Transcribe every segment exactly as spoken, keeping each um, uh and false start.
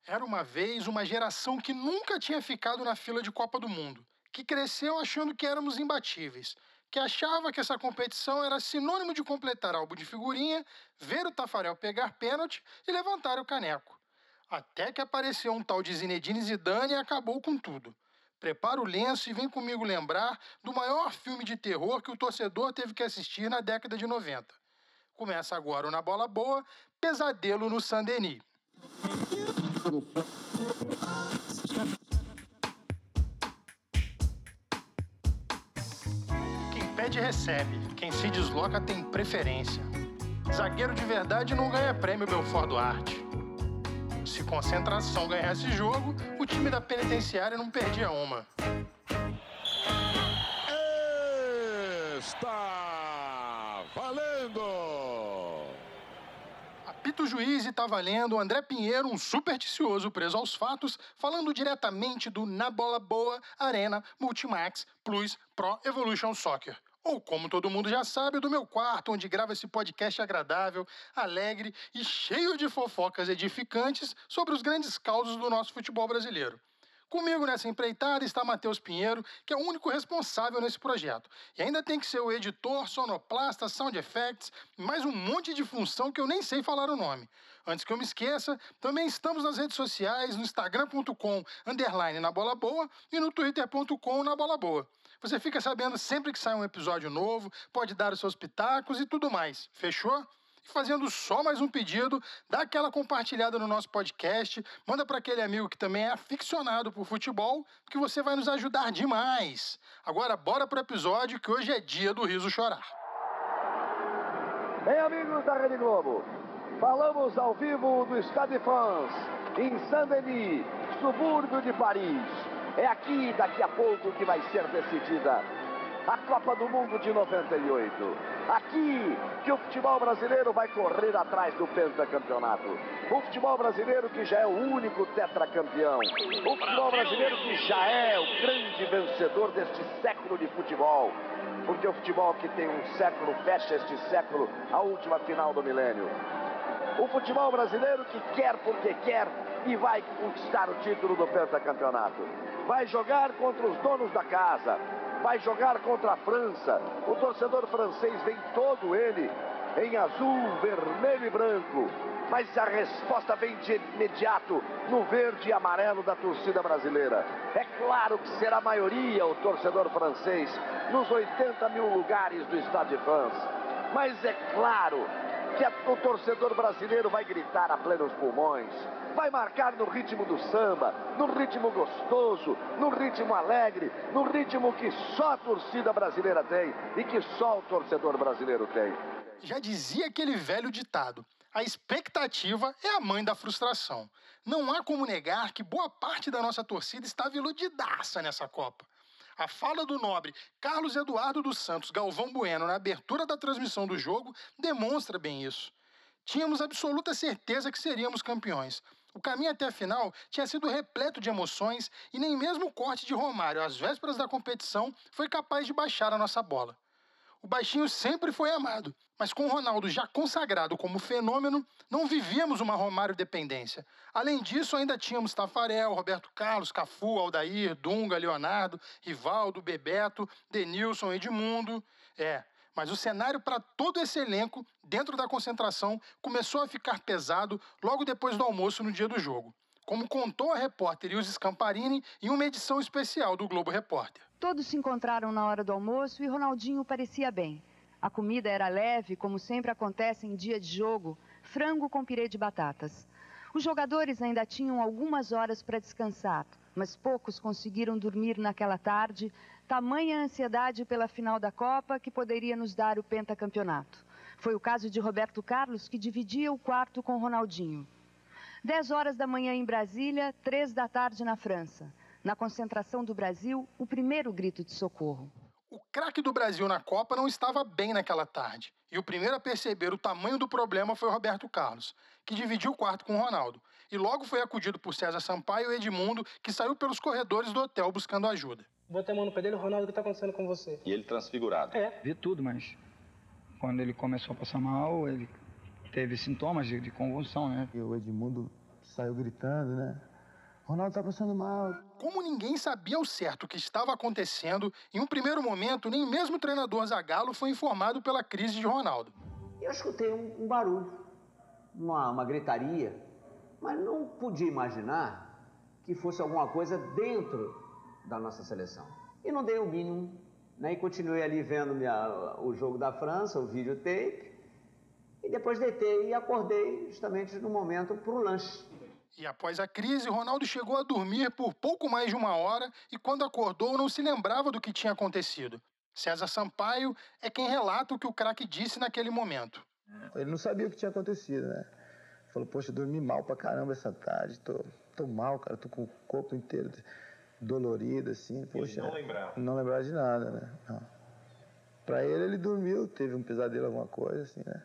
Era uma vez uma geração que nunca tinha ficado na fila de Copa do Mundo, que cresceu achando que éramos imbatíveis, que achava que essa competição era sinônimo de completar álbum de figurinha, ver o Tafarel pegar pênalti e levantar o caneco. Até que apareceu um tal de Zinedine Zidane e acabou com tudo. Prepara o lenço e vem comigo lembrar do maior filme de terror que o torcedor teve que assistir na década de noventa. Começa agora o Na Bola Boa, Pesadelo no Saint-Denis. Quem pede recebe, quem se desloca tem preferência. Zagueiro de verdade não ganha prêmio Belfort Duarte. Se Concentração ganhasse jogo, o time da penitenciária não perdia uma. Está valendo! Apita o juiz e tá valendo André Pinheiro, um supersticioso preso aos fatos, falando diretamente do Na Bola Boa Arena Multimax Plus Pro Evolution Soccer. Ou, como todo mundo já sabe, do meu quarto, onde grava esse podcast agradável, alegre e cheio de fofocas edificantes sobre os grandes causos do nosso futebol brasileiro. Comigo nessa empreitada está Matheus Pinheiro, que é o único responsável nesse projeto. E ainda tem que ser o editor, sonoplasta, sound effects, mais um monte de função que eu nem sei falar o nome. Antes que eu me esqueça, também estamos nas redes sociais, no instagram ponto com, underline na bola boa, e no twitter ponto com, na bola boa. Você fica sabendo sempre que sai um episódio novo, pode dar os seus pitacos e tudo mais. Fechou? E fazendo só mais um pedido, dá aquela compartilhada no nosso podcast, manda para aquele amigo que também é aficionado por futebol, que você vai nos ajudar demais. Agora bora pro episódio, que hoje é dia do riso chorar. Bem, amigos da Rede Globo, falamos ao vivo do Stade de France, em Saint-Denis, subúrbio de Paris. É aqui, daqui a pouco, que vai ser decidida a Copa do Mundo de noventa e oito. Aqui que o futebol brasileiro vai correr atrás do pentacampeonato. O futebol brasileiro que já é o único tetracampeão. O futebol brasileiro que já é o grande vencedor deste século de futebol. Porque o futebol que tem um século fecha este século, a última final do milênio. O futebol brasileiro que quer porque quer e vai conquistar o título do pentacampeonato. Vai jogar contra os donos da casa. Vai jogar contra a França. O torcedor francês vem todo ele em azul, vermelho e branco. Mas a resposta vem de imediato no verde e amarelo da torcida brasileira. É claro que será a maioria o torcedor francês nos oitenta mil lugares do Stade de France. Mas é claro que o torcedor brasileiro vai gritar a plenos pulmões. Vai marcar no ritmo do samba, no ritmo gostoso, no ritmo alegre, no ritmo que só a torcida brasileira tem e que só o torcedor brasileiro tem. Já dizia aquele velho ditado: a expectativa é a mãe da frustração. Não há como negar que boa parte da nossa torcida estava iludidaça nessa Copa. A fala do nobre Carlos Eduardo dos Santos Galvão Bueno na abertura da transmissão do jogo demonstra bem isso. Tínhamos absoluta certeza que seríamos campeões. O caminho até a final tinha sido repleto de emoções e nem mesmo o corte de Romário às vésperas da competição foi capaz de baixar a nossa bola. O baixinho sempre foi amado, mas com o Ronaldo já consagrado como fenômeno, não vivíamos uma Romário dependência. Além disso, ainda tínhamos Tafarel, Roberto Carlos, Cafu, Aldair, Dunga, Leonardo, Rivaldo, Bebeto, Denilson, Edmundo. É, mas o cenário para todo esse elenco, dentro da concentração, começou a ficar pesado logo depois do almoço no dia do jogo. Como contou a repórter Ilse Scamparini em uma edição especial do Globo Repórter. Todos se encontraram na hora do almoço e Ronaldinho parecia bem. A comida era leve, como sempre acontece em dia de jogo, frango com pirê de batatas. Os jogadores ainda tinham algumas horas para descansar, mas poucos conseguiram dormir naquela tarde, tamanha ansiedade pela final da Copa que poderia nos dar o pentacampeonato. Foi o caso de Roberto Carlos, que dividia o quarto com Ronaldinho. Dez horas da manhã em Brasília, três da tarde na França. Na concentração do Brasil, o primeiro grito de socorro. O craque do Brasil na Copa não estava bem naquela tarde. E o primeiro a perceber o tamanho do problema foi o Roberto Carlos, que dividiu o quarto com o Ronaldo. E logo foi acudido por César Sampaio e Edmundo, que saiu pelos corredores do hotel buscando ajuda. Botei a mão no pé dele, Ronaldo, o que está acontecendo com você? E ele transfigurado? É. Vi tudo, mas quando ele começou a passar mal, ele teve sintomas de, de convulsão, né? E o Edmundo saiu gritando, né? Ronaldo tá passando mal. Como ninguém sabia ao certo o que estava acontecendo, em um primeiro momento, nem mesmo o treinador Zagallo foi informado pela crise de Ronaldo. Eu escutei um, um barulho, uma, uma gritaria, mas não podia imaginar que fosse alguma coisa dentro da nossa seleção. E não dei o mínimo, né? E continuei ali vendo minha, o jogo da França, o videotape, e depois deitei e acordei justamente no momento para o lanche. E após a crise, Ronaldo chegou a dormir por pouco mais de uma hora e quando acordou não se lembrava do que tinha acontecido. César Sampaio é quem relata o que o craque disse naquele momento. Ele não sabia o que tinha acontecido, né? Falou, poxa, eu dormi mal pra caramba essa tarde, tô, tô mal, cara, tô com o corpo inteiro dolorido, assim, poxa. Ele não lembrava? Não lembrava de nada, né? Não. Pra ele, ele dormiu, teve um pesadelo, alguma coisa, assim, né?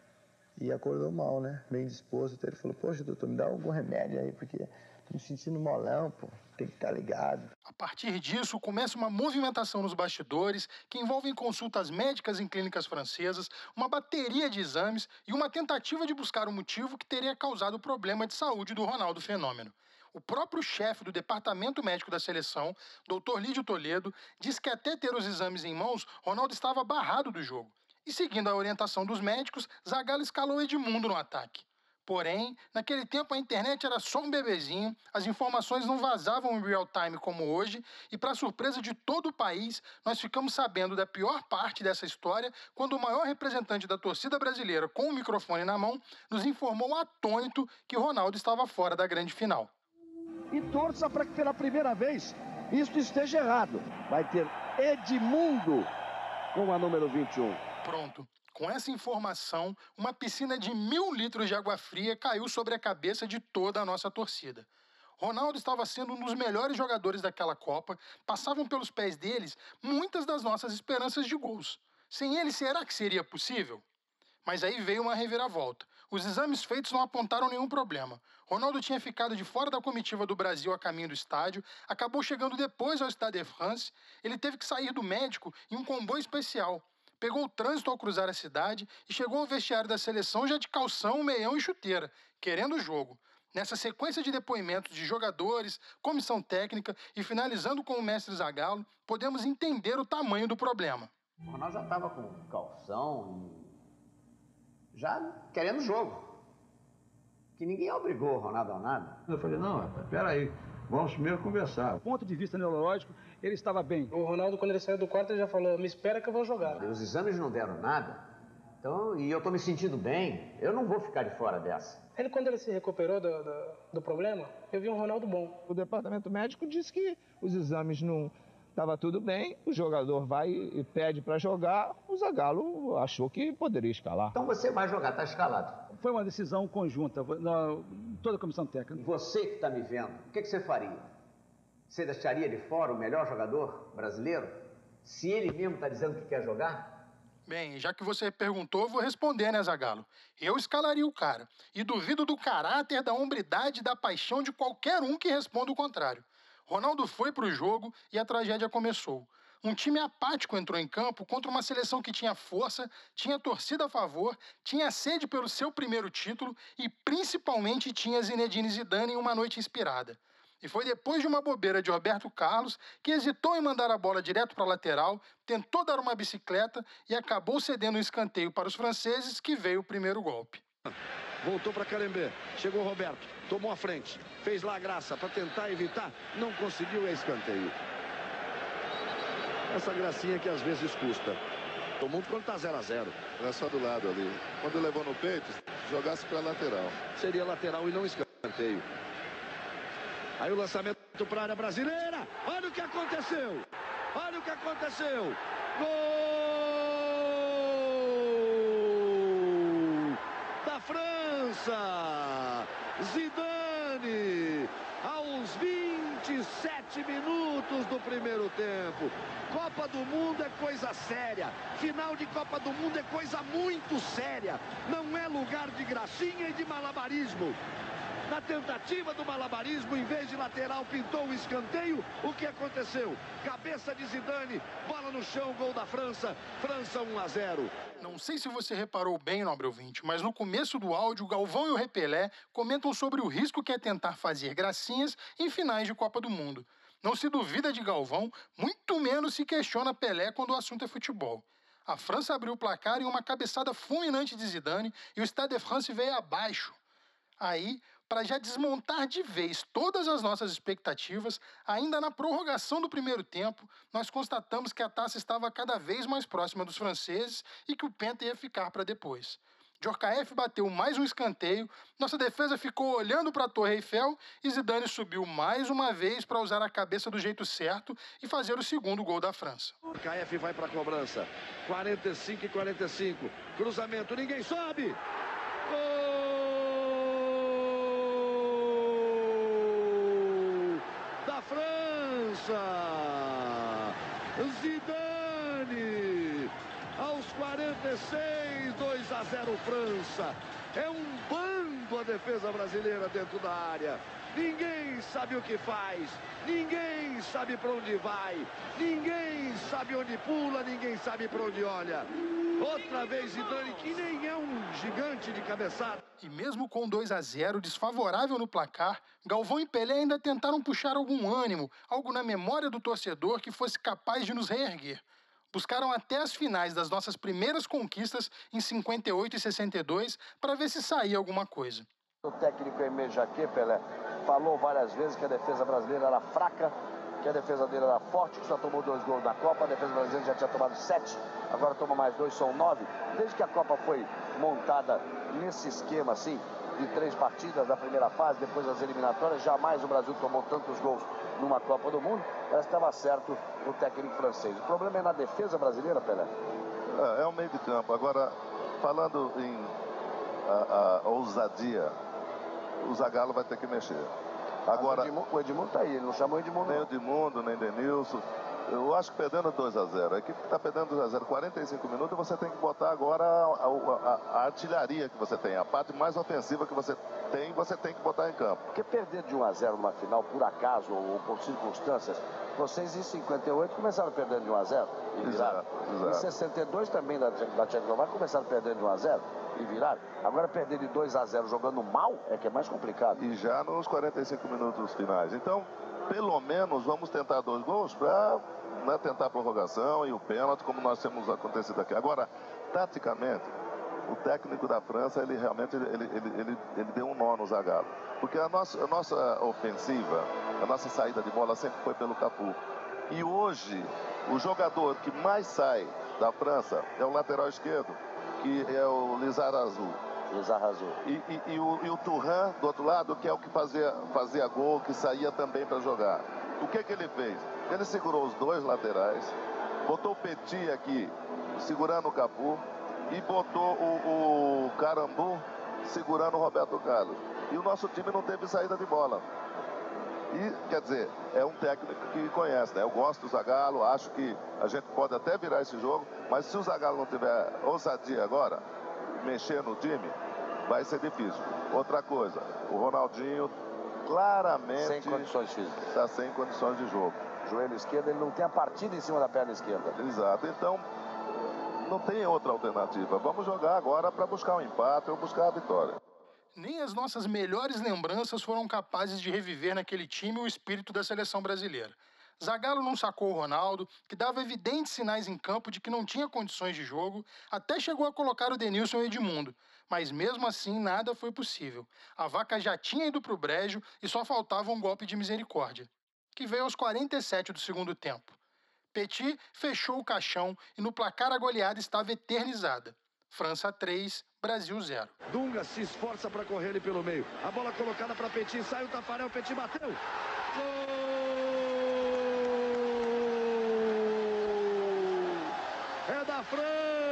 E acordou mal, né? Bem disposto. Então ele falou, poxa, doutor, me dá algum remédio aí, porque tô me sentindo molão, pô. Tem que estar ligado. A partir disso, começa uma movimentação nos bastidores que envolve consultas médicas em clínicas francesas, uma bateria de exames e uma tentativa de buscar o motivo que teria causado o problema de saúde do Ronaldo Fenômeno. O próprio chefe do departamento médico da seleção, doutor Lídio Toledo, diz que até ter os exames em mãos, Ronaldo estava barrado do jogo. E seguindo a orientação dos médicos, Zagallo escalou Edmundo no ataque. Porém, naquele tempo a internet era só um bebezinho, as informações não vazavam em real time como hoje, e para surpresa de todo o país, nós ficamos sabendo da pior parte dessa história quando o maior representante da torcida brasileira, com o microfone na mão, nos informou atônito que Ronaldo estava fora da grande final. E torça para que pela primeira vez isso esteja errado. Vai ter Edmundo com a número vinte e um. Pronto. Com essa informação, uma piscina de mil litros de água fria caiu sobre a cabeça de toda a nossa torcida. Ronaldo estava sendo um dos melhores jogadores daquela Copa, passavam pelos pés deles muitas das nossas esperanças de gols. Sem ele, será que seria possível? Mas aí veio uma reviravolta. Os exames feitos não apontaram nenhum problema. Ronaldo tinha ficado de fora da comitiva do Brasil a caminho do estádio, acabou chegando depois ao Stade de France, ele teve que sair do médico em um comboio especial. Pegou o trânsito ao cruzar a cidade e chegou ao vestiário da seleção já de calção, meião e chuteira, querendo o jogo. Nessa sequência de depoimentos de jogadores, comissão técnica e finalizando com o mestre Zagallo, podemos entender o tamanho do problema. O Ronaldo já estava com calção, já querendo jogo. Que ninguém obrigou o Ronaldo a nada. Eu falei, não, peraí, vamos primeiro conversar. Do ponto de vista neurológico, ele estava bem. O Ronaldo, quando ele saiu do quarto, ele já falou, me espera que eu vou jogar. Os exames não deram nada, então, e eu estou me sentindo bem, eu não vou ficar de fora dessa. Ele, quando ele se recuperou do, do, do problema, eu vi um Ronaldo bom. O departamento médico disse que os exames não estavam tudo bem, o jogador vai e pede para jogar, o Zagallo achou que poderia escalar. Então você vai jogar, está escalado. Foi uma decisão conjunta, na, toda a comissão técnica. Você que está me vendo, o que, que você faria? Você deixaria de fora o melhor jogador brasileiro? Se ele mesmo está dizendo que quer jogar? Bem, já que você perguntou, eu vou responder, né, Zagallo? Eu escalaria o cara. E duvido do caráter, da hombridade e da paixão de qualquer um que responda o contrário. Ronaldo foi para o jogo e a tragédia começou. Um time apático entrou em campo contra uma seleção que tinha força, tinha torcida a favor, tinha sede pelo seu primeiro título e principalmente tinha Zinedine Zidane em uma noite inspirada. E foi depois de uma bobeira de Roberto Carlos que hesitou em mandar a bola direto para a lateral, tentou dar uma bicicleta e acabou cedendo um escanteio para os franceses que veio o primeiro golpe. Voltou para Carembê, chegou Roberto, tomou a frente, fez lá a graça para tentar evitar, não conseguiu, é escanteio. Essa gracinha que às vezes custa. O mundo quando tá zero a zero. Era só do lado ali. Quando levou no peito, jogasse para lateral. Seria lateral e não escanteio. Aí o lançamento para a área brasileira. Olha o que aconteceu. Olha o que aconteceu. Gol da França. Zidane. Aos vinte e sete minutos do primeiro tempo. Copa do Mundo é coisa séria. Final de Copa do Mundo é coisa muito séria. Não é lugar de gracinha e de malabarismo. Na tentativa do malabarismo, em vez de lateral, pintou o escanteio. O que aconteceu? Cabeça de Zidane, bola no chão, gol da França. França um a zero. Não sei se você reparou bem, nobre ouvinte, mas no começo do áudio, Galvão e o Repelé comentam sobre o risco que é tentar fazer gracinhas em finais de Copa do Mundo. Não se duvida de Galvão, muito menos se questiona Pelé quando o assunto é futebol. A França abriu o placar em uma cabeçada fulminante de Zidane e o Stade de France veio abaixo. Aí, para já desmontar de vez todas as nossas expectativas, ainda na prorrogação do primeiro tempo, nós constatamos que a taça estava cada vez mais próxima dos franceses e que o penta ia ficar para depois. Djorkaeff bateu mais um escanteio, nossa defesa ficou olhando para a Torre Eiffel e Zidane subiu mais uma vez para usar a cabeça do jeito certo e fazer o segundo gol da França. Djorkaeff vai para a cobrança. quarenta e cinco e quarenta e cinco. Cruzamento, ninguém sobe. Gol da França. Zidane. Aos quarenta e seis, dois a zero França. É um bando a defesa brasileira dentro da área. Ninguém sabe o que faz, ninguém sabe para onde vai, ninguém sabe onde pula, ninguém sabe para onde olha. Outra vez Zidane, que nem é um gigante de cabeçada. E mesmo com dois a zero desfavorável no placar, Galvão e Pelé ainda tentaram puxar algum ânimo, algo na memória do torcedor que fosse capaz de nos reerguer. Buscaram até as finais das nossas primeiras conquistas em cinquenta e oito e sessenta e dois para ver se saía alguma coisa. O técnico Aimé Jacquet, Pelé, falou várias vezes que a defesa brasileira era fraca, que a defesa dele era forte, que só tomou dois gols na Copa, a defesa brasileira já tinha tomado sete, agora toma mais dois, são nove. Desde que a Copa foi montada nesse esquema assim, de três partidas da primeira fase, depois das eliminatórias, jamais o Brasil tomou tantos gols numa Copa do Mundo, mas estava certo o técnico francês. O problema é na defesa brasileira, Pelé? É, é o meio de campo. Agora, falando em a, a ousadia, o Zagallo vai ter que mexer. Agora, o Edmundo, o Edmundo tá aí, ele não chamou Edmundo. Nem o Edmundo, nem Denilson. Eu acho que perdendo dois a zero. A equipe que está perdendo dois a zero, quarenta e cinco minutos, você tem que botar agora a, a, a artilharia que você tem, a parte mais ofensiva que você tem, você tem que botar em campo. Porque perder de um a zero numa final, por acaso ou por circunstâncias, vocês em cinquenta e oito começaram perdendo de um a zero e viraram. Exato, exato. Em sessenta e dois também da, da Tchecoslováquia começaram perdendo de um a zero e viraram. Agora perder de dois a zero jogando mal é que é mais complicado. E já nos quarenta e cinco minutos finais. Então, pelo menos, vamos tentar dois gols para... Né, tentar a prorrogação e o pênalti, como nós temos acontecido aqui. Agora, taticamente, o técnico da França, ele realmente ele, ele, ele, ele deu um nó no Zagallo. Porque a nossa, a nossa ofensiva, a nossa saída de bola sempre foi pelo Cafu. E hoje, o jogador que mais sai da França é o lateral esquerdo, que é o Lizarazu. Lizarazu. E, e, e, o, e o Thuram, do outro lado, que é o que fazia, fazia gol, que saía também para jogar. O que que ele fez? Ele segurou os dois laterais, botou o Petit aqui, segurando o Cafu, e botou o, o Carambu segurando o Roberto Carlos. E o nosso time não teve saída de bola. E, quer dizer, é um técnico que conhece, né? Eu gosto do Zagallo, acho que a gente pode até virar esse jogo, mas se o Zagallo não tiver ousadia agora, mexer no time, vai ser difícil. Outra coisa, o Ronaldinho claramente sem condições físicas. Está sem condições de jogo. Joelho esquerdo, ele não tem a partida em cima da perna esquerda. Exato, então não tem outra alternativa. Vamos jogar agora para buscar um empate ou buscar a vitória. Nem as nossas melhores lembranças foram capazes de reviver naquele time o espírito da seleção brasileira. Zagallo não sacou o Ronaldo, que dava evidentes sinais em campo de que não tinha condições de jogo, até chegou a colocar o Denilson e o Edmundo. Mas mesmo assim nada foi possível. A vaca já tinha ido para o brejo e só faltava um golpe de misericórdia, que veio aos quarenta e sete do segundo tempo. Petit fechou o caixão e no placar a goleada estava eternizada. França três, Brasil zero. Dunga se esforça para correr ele pelo meio. A bola colocada para Petit, sai o Tafarel, Petit bateu. Gol! É da França!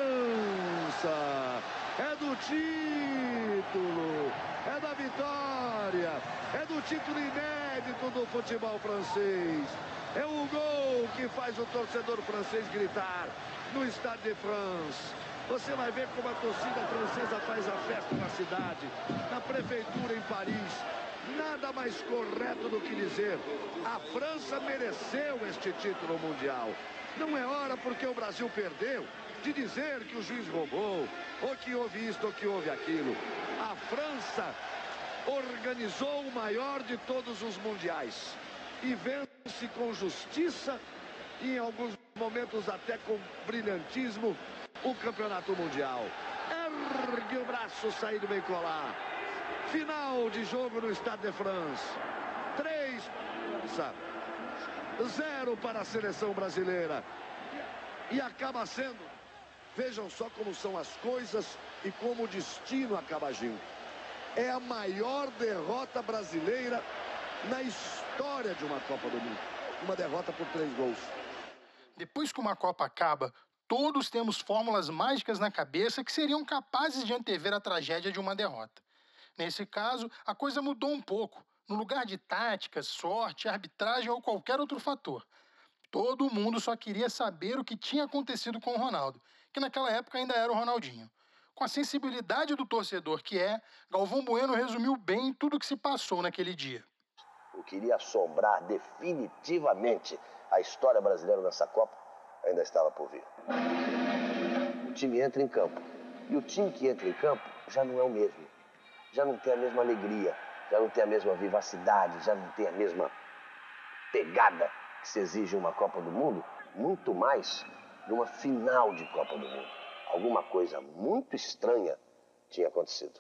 É do título! É da vitória! É do título inédito do futebol francês! É o gol que faz o torcedor francês gritar no Stade de France. Você vai ver como a torcida francesa faz a festa na cidade, na prefeitura em Paris. Nada mais correto do que dizer: a França mereceu este título mundial. Não é hora, porque o Brasil perdeu, de dizer que o juiz roubou, ou que houve isto, ou que houve aquilo. A França organizou o maior de todos os mundiais e vence com justiça e em alguns momentos até com brilhantismo o campeonato mundial. Ergue o braço, saído bem colar. Final de jogo no Stade de France. Três, zero para a seleção brasileira. E acaba sendo, vejam só como são as coisas e como o destino acaba agindo. É a maior derrota brasileira na história de uma Copa do Mundo. Uma derrota por três gols. Depois que uma Copa acaba, todos temos fórmulas mágicas na cabeça que seriam capazes de antever a tragédia de uma derrota. Nesse caso, a coisa mudou um pouco. No lugar de táticas, sorte, arbitragem ou qualquer outro fator. Todo mundo só queria saber o que tinha acontecido com o Ronaldo, que naquela época ainda era o Ronaldinho. Com a sensibilidade do torcedor que é, Galvão Bueno resumiu bem tudo o que se passou naquele dia. O que iria assombrar definitivamente a história brasileira nessa Copa ainda estava por vir. O time entra em campo. E o time que entra em campo já não é o mesmo. Já não tem a mesma alegria, já não tem a mesma vivacidade, já não tem a mesma pegada que se exige uma Copa do Mundo, muito mais numa final de Copa do Mundo. Alguma coisa muito estranha tinha acontecido.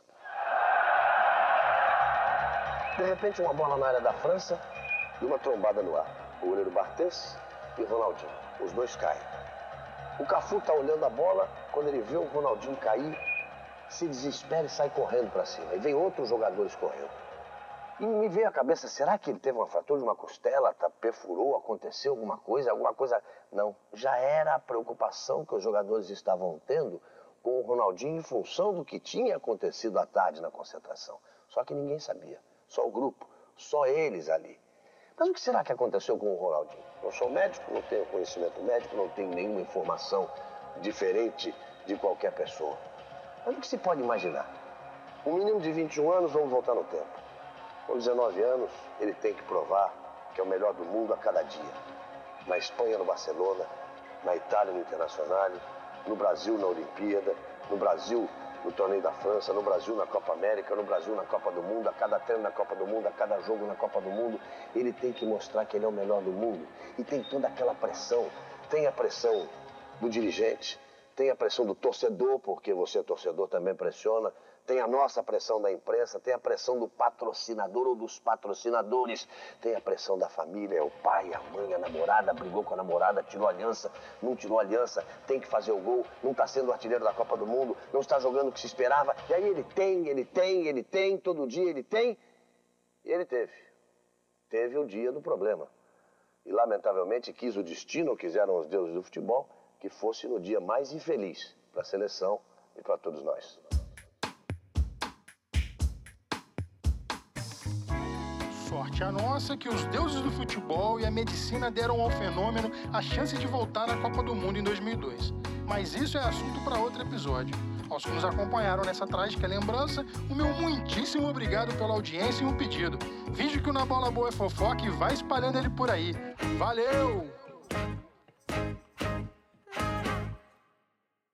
De repente, uma bola na área da França e uma trombada no ar. O goleiro Barthez e o Ronaldinho, os dois caem. O Cafu está olhando a bola, quando ele vê o Ronaldinho cair, se desespera e sai correndo para cima. E vem outros jogadores correndo. E me veio à cabeça, será que ele teve uma fratura de uma costela, tá, perfurou, aconteceu alguma coisa, alguma coisa... Não, já era a preocupação que os jogadores estavam tendo com o Ronaldinho em função do que tinha acontecido à tarde na concentração. Só que ninguém sabia, só o grupo, só eles ali. Mas o que será que aconteceu com o Ronaldinho? Não sou médico, não tenho conhecimento médico, não tenho nenhuma informação diferente de qualquer pessoa. Mas o que se pode imaginar? Um menino de vinte e um anos, vamos voltar no tempo. Com dezenove anos, ele tem que provar que é o melhor do mundo a cada dia. Na Espanha, no Barcelona, na Itália, no Internacional, no Brasil, na Olimpíada, no Brasil, no Torneio da França, no Brasil, na Copa América, no Brasil, na Copa do Mundo, a cada treino na Copa do Mundo, a cada jogo na Copa do Mundo. Ele tem que mostrar que ele é o melhor do mundo. E tem toda aquela pressão. Tem a pressão do dirigente, tem a pressão do torcedor, porque você, torcedor, também pressiona. Tem a nossa pressão da imprensa, tem a pressão do patrocinador ou dos patrocinadores, tem a pressão da família, é o pai, a mãe, a namorada, brigou com a namorada, tirou aliança, não tirou aliança, tem que fazer o gol, não está sendo o artilheiro da Copa do Mundo, não está jogando o que se esperava, e aí ele tem, ele tem, ele tem, todo dia ele tem, e ele teve. Teve o dia do problema. E lamentavelmente quis o destino, quiseram os deuses do futebol, que fosse no dia mais infeliz para a seleção e para todos nós. Sorte a nossa que os deuses do futebol e a medicina deram ao fenômeno a chance de voltar à Copa do Mundo em dois mil e dois. Mas isso é assunto para outro episódio. Aos que nos acompanharam nessa trágica lembrança, o meu muitíssimo obrigado pela audiência e um pedido. Finge que o Na Bola Boa é fofoca e vai espalhando ele por aí. Valeu!